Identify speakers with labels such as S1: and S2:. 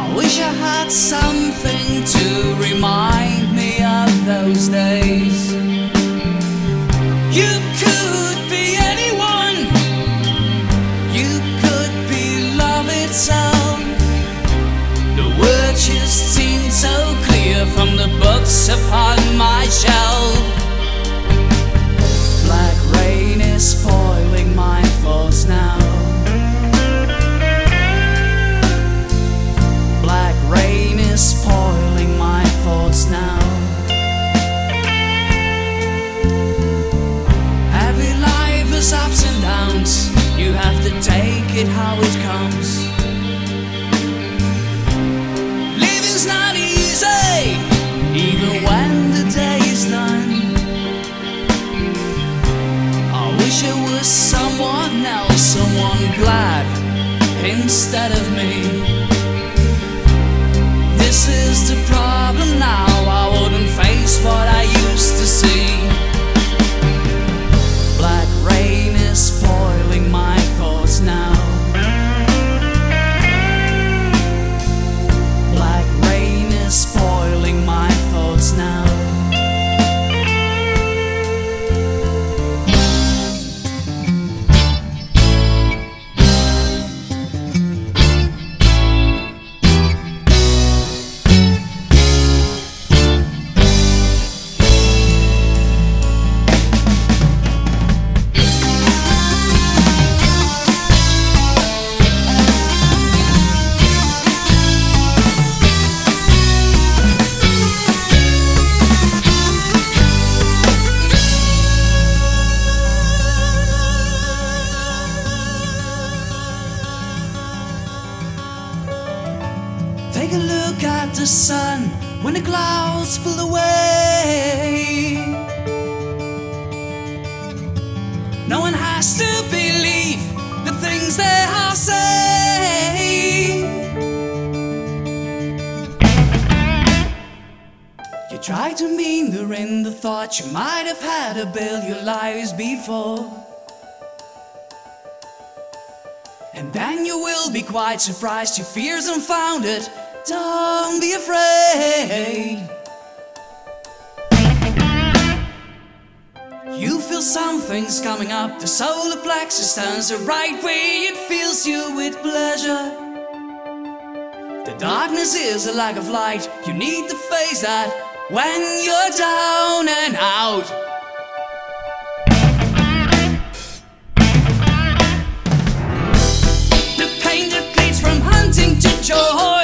S1: Wish I had something to remind me of those days. You could be anyone, you could be love itself. The words just seem so clear from the books upon my shelf. Black rain is spoiling my thoughts now. Black rain is spoiling my thoughts now. Every life has ups and downs. You have to take it how it comes. Living's not easy, even when the day is done. I wish it was someone else, someone glad instead of me. This is the problem now, I wouldn't face what I used to see. Black rain is spoiling my thoughts now. Black rain is spoiling my thoughts now. Take a look at the sun when the clouds pull away. No one has to believe the things they are saying. You try to mean the in the thought you might have had a billion lives before. And then you will be quite surprised your fears unfounded. Don't be afraid. You feel something's coming up. The solar plexus turns the right way. It fills you with pleasure. The darkness is a lack of light. You need to face that when you're down and out. The pain that bleeds from hunting to joy.